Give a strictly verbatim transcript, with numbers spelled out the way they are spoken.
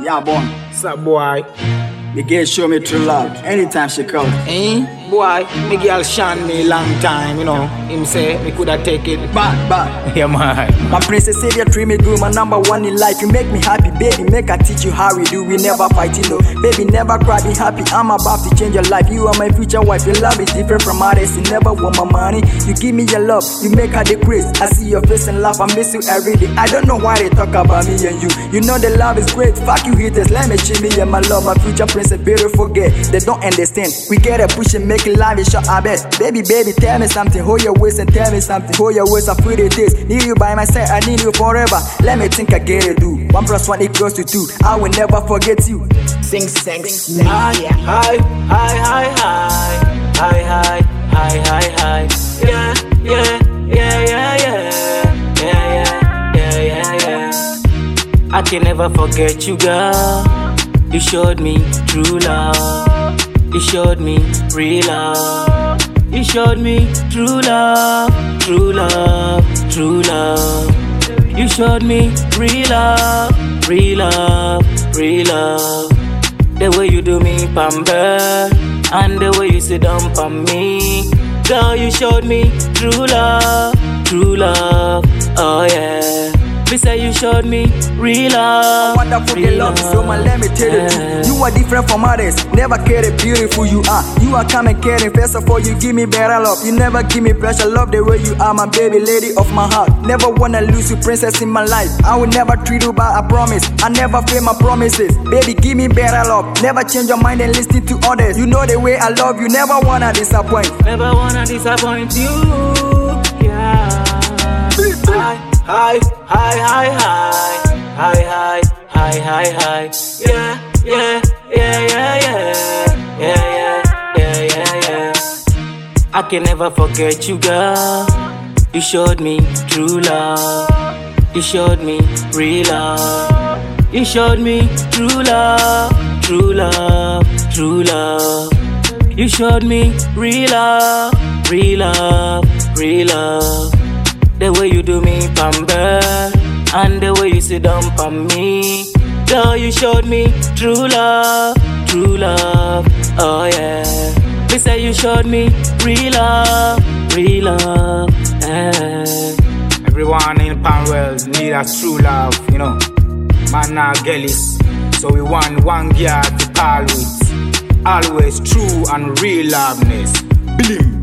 Yeah, born. So boy, The girl show me true love anytime she call. eh? Boy, me girl shan me long time, you know. Him say me coulda take it. Bad, bad. Yeah, man. My princess savior treat me good, my number one in life. You make me happy, baby. Make I teach you how we do. We never fight, you know. Baby, never cry, be happy. I'm about to change your life. You are my future wife. Your love is different from others. You never want my money. You give me your love. You make her decrease. I see your face and laugh. I miss you every day. I don't know why they talk about me and you. You know the love is great. Fuck you haters. Let me cheat me and my love. My future princess, beautiful girl. They don't understand. We get a push and make it live and shut our best. Baby, baby, tell me something. Hold your waist and tell me something. Hold your waist, I feel it is. Need you by my side, I need you forever. Let me think I get it, do. One plus one equals to two. I will never forget you. Sing, sing, sing. Hi, hi, hi, hi, hi, hi, hi, hi, hi, hi. Yeah, yeah, yeah, yeah, yeah, yeah, yeah, yeah, yeah. I can never forget you, girl. You showed me true love. You showed me real love. You showed me true love, true love, true love. You showed me real love, real love, real love. The way you do me, pamper, and the way you sit down for me. Girl, you showed me true love, true love, oh yeah. Me say you showed me real love. Wonderful, they love you so much, let me tell you truth. You are different from others, never cared beautiful you are. You are coming caring, first of all you give me better love. You never give me pressure, love the way you are, my baby, lady of my heart. Never wanna lose you, princess in my life. I will never treat you by a promise, I never fail my promises. Baby, give me better love, never change your mind and listen to others. You know the way I love you, never wanna disappoint. Never wanna disappoint you, yeah. Hi, hi, hi, hi, hi, hi, hi, hi, hi, yeah, yeah, yeah, yeah, yeah, yeah, yeah, yeah, yeah. I can never forget you, girl. You showed me true love. You showed me real love. You showed me true love, true love, true love. You showed me real love, real love, real love. The way you do me, pamper, and the way you sit down for me. Girl, you showed me true love, true love, oh yeah. Me say you showed me real love, real love, yeah. Everyone in Panwell need a true love, you know. Man now girlies, so we want one girl to call with. Always true and real loveness. Blim.